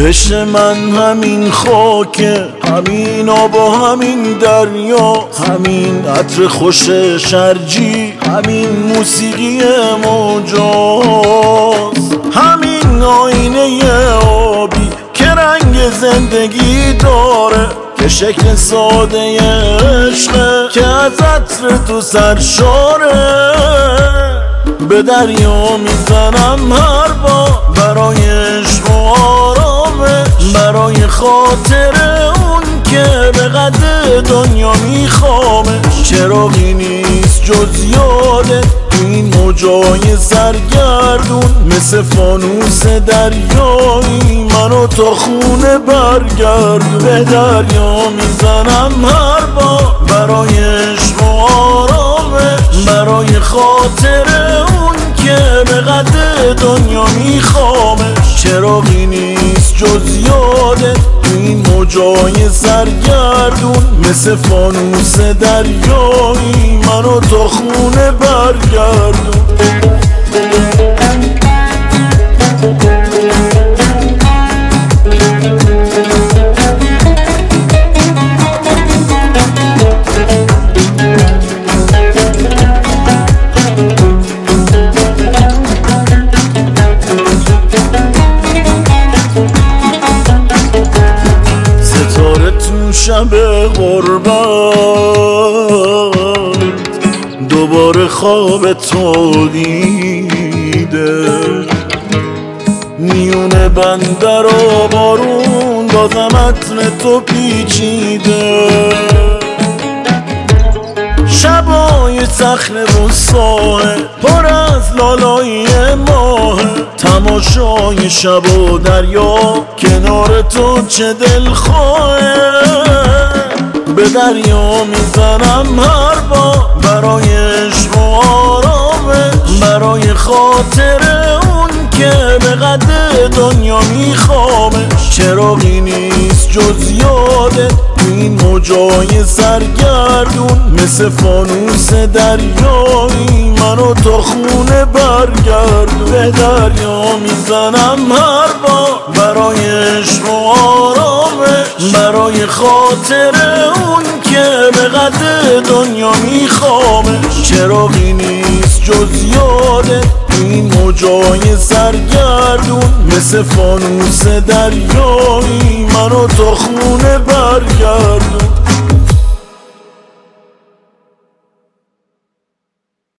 عشق من همین خاکه، همین آب و همین دریا، همین عطر خوش شرجی، همین موسیقی موجاست، همین آینه آبی که رنگ زندگی داره، که شکل ساده عشقه که از عطر تو سرشاره. به دریا میزنم هر بار برای عشق و آرامش، برای خاطر اون که به قد دنیا میخوامش. چراغی نیست جز یادت این موجای سرگردون، مثل فانوس دریایی منو تا خونه برگردون. به دریا میزنم هر بار برای عشق و آرامش، برای خاطر اون که به قد دنیا میخوامش. چراغی نیست جز یادت این موجای سرگردون، مثل فانوس دریایی منو تا خونه برگردون. شب غربت دوباره خواب تو دیده، میونه بندر و بارون بازم عطر تو پیچیده. شبای صخره و ساحل پر از لالایی ماه، تماشای شب و دریا کنار تو چه دلخواهه. به دریا میزنم هر بار برای عشق و آرامش، برای خاطر اون که به قد دنیا میخوامش. چراغی نیست جز یادت این موجای سرگردون، مثل فانوس دریایی منو تا خونه برگردون. به دریا میزنم هر بار برای عشق و آرامش، برای خاطر اون که به قد دنیا میخوامش. چراغی نیست جز یادت این موجای سرگردون، مثل فانوس دریایی منو تا خونه برگردون.